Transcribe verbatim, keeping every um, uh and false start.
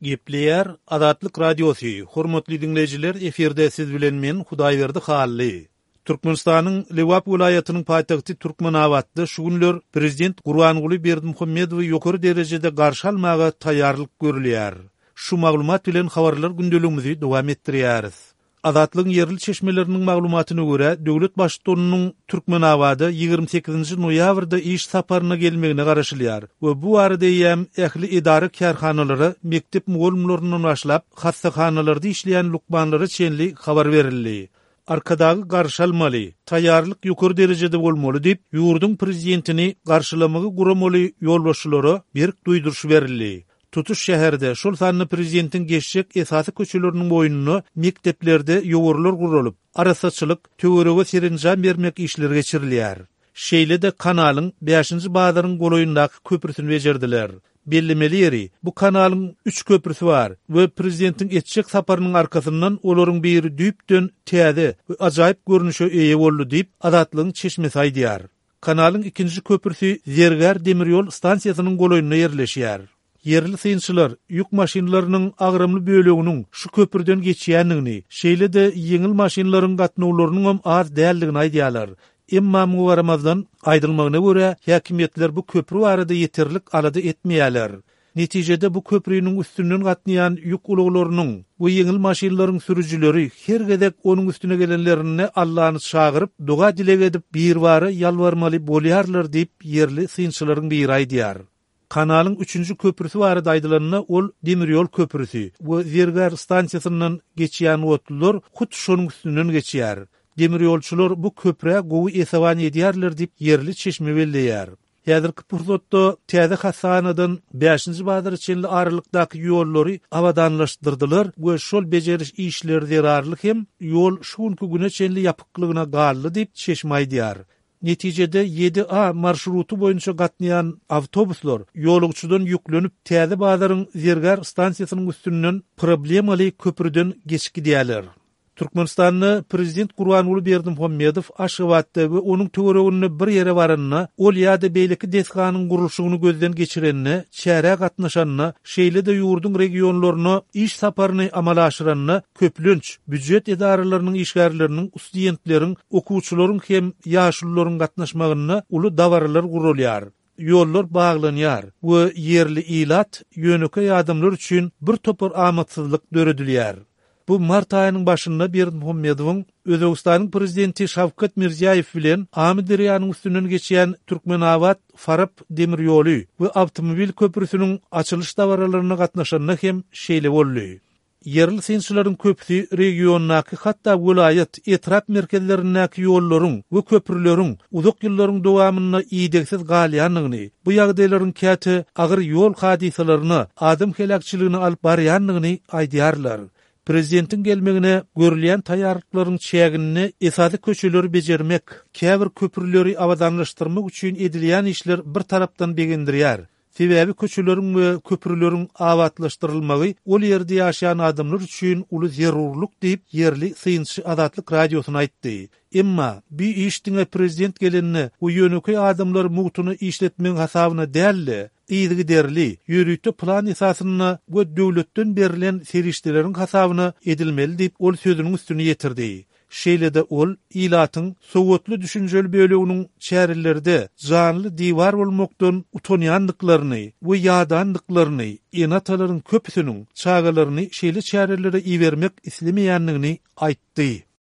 Gepleyer Adatlyk Radiosu. Hormatly dinleyijiler, eferde siz bilen men Hudaýberdi Hally. Türkmenistanyň Lewap vilayatynyň paýtagty Türkmenawatda şu günler prezident Gurbanguly Berdimuhammedowy ýokary derejede garşy almaga taýýarlyk görülýär. Şu maglumat bilen habarlar gündeligimizi dowam etdirýäris. Adatlygyň yerli çeşmeleriniň maglumatyna görä, döwlet başçylygynyň Türkmenawada ýygrimi sekizinji noýabrda iş saparyna gelmegine garaşylýar we bu arada ýem ähli idara kärhanalary mektep mugallimlerinden başlap hastahanalarda işleýän lukmanlara çenli habar berildi. Arkadagy garşalmaly, taýýarlyk ýokary derejede bolmaly diýip ýurdun prezidentini garşylamagy guramaly ýolbaşçylary bir duýduruş berildi. Tutuş şäherde şol sanly prezidentin geçjek esasy köçeleriniň boýnuny mekteplerde ýogurlar guralyp, arasaçylyk, töwerege serenjam bermek işleri geçirilýär. Şeýle-de kanalyň beşinji bazaryň goloýundaky köprüsini bejerdiler. Bellemeli ýeri, bu kanalyň üç köprüsü bar we prezidentin etjek saparynyň arkasyndan olaryň biri düýpden täze we ajaýyp görnüşe eýe boldy diýip adatlygyň çeşmesi aýdýar. Kanalyň ikinji köprüsü Zerger demiryol stansiýasynyň goloýundan ýerleşýär. Yerli synçylar ýük maşinlarynyň agrymly böleginiň şu köprüden geçýändigini, şeýle-de ýeňil maşinlaryň gatnawlarynyň hem az däldigini aýdýarlar. Emma muwaramazdan aýdylmagyna görä, häkimetler bu köprü barada ýeterlik alada etmeýärler. Netijede bu köprüniň üstünden gatnaýan ýük uluglarynyň bu ýeňil maşinlaryň sürüjileri her gedek onuň üstüne gelenlerini Allahny çagyryp, duga dilek edip bir bary ýalwarmaly bolýarlar diýip yerli synçylaryň biri aýdýar. Kanalyň üçünji köprüsü barada aýdylanyna ol demiryol köprüsü we Zerger stansiýasyndan geçýän otlar hut şonuň üstünden geçýär. Demiryolçular bu köprä gowy esawan edýärler diýip yerli çeşme belleýär. Häzirki pursatda täze hasanadan beşinji bazar çenli aralykdaky ýollary awadanlaşdyrdylar we şol bejeriş işleri zerarlyk hem ýol şuňky güne çenli ýapyklygyna gally diýip çeşme aýdýar. Netijede ýedi A marşrutu boýunça gatnaýan awtobuslar ýolugçydan ýüklenip täze bazaryň Zerger stansiýasynyň üstünden problemaly köprüden geçkidýärler. Türkmenistanyň prezident Gurbanguly Berdimuhammedow Aşgabatda we onuň töwereginde bir ýere baranyna, ol ýa-da beýleki deskanyň gurulşygyny gözden geçirenine, çäre gatnaşanyna, şeýle-de ýurdun regionlaryna iş saparyny amala aşyranyna köplünç büdjet edaralarynyň işgärleriniň, studentleriň, okuwçylaryň hem ýaşlylaryň gatnaşmagyna uly dawarlar gurulýar. Ýollar baglanýar we yerli ilat ýöneke ýadamlar üçin bir topar amatsyzlyk döredilýär. Bu mart aýynyň başynda Berdimuhammedowyň Özbegistanyň prezidenti Şawkat Mirziýaýew bilen Amidiriýanyň üstünden geçýän Türkmenawat Farab demirýoly we awtomobil köprüsiniň açylyş dawaralaryna gatnaşanyna hem şeýle boldy. Yerli synçylaryň köpüsi regionnaky hatda vilayat etrap merkezlerindäki ýollaryň we köprüleriň uzak ýyllaryň dowamyna iýdeksiz galýanlygyny, bu ýagdaýlaryň käte agyr ýol hadisalaryny, adam helakçylygyny alyp barýanlygyny aýdýarlar. Prezidentin gelmegine görülýän taýýarlyklaryň çägini esasy köçeleri bejermek, käbir köprüleri awadanlaşdyrmak üçin edilýän işler bir tarapdan begendirýär. Sebäbi köçeleriň we köprüleriň awatlaşdyrylmagy ol ýerde ýaşaýan adamlar üçin uly zerurlyk diýip yerli synçy Adatlyk Radiosyna aýtdy. Emma bu işdiňe prezident gelenine o ýöneki adamlar mugtuny işletmeň hasabyna däldi. Ýygy derli, ýürüýte plan esasyna we döwletden berilen serişdeleriň hasabyna edilmeli diýip ol sözüniň üstüne ýetirdi. Şeýle-de ol ilatyň sowetli düşünjeli böleginiň çärelerinde janly diwar bolmakdan utanýandyklaryny we ýadandyklaryny, enatalaryň köpüsiniň çağalaryny şeýle çärelere iýermek islemeýändigini aýtdy.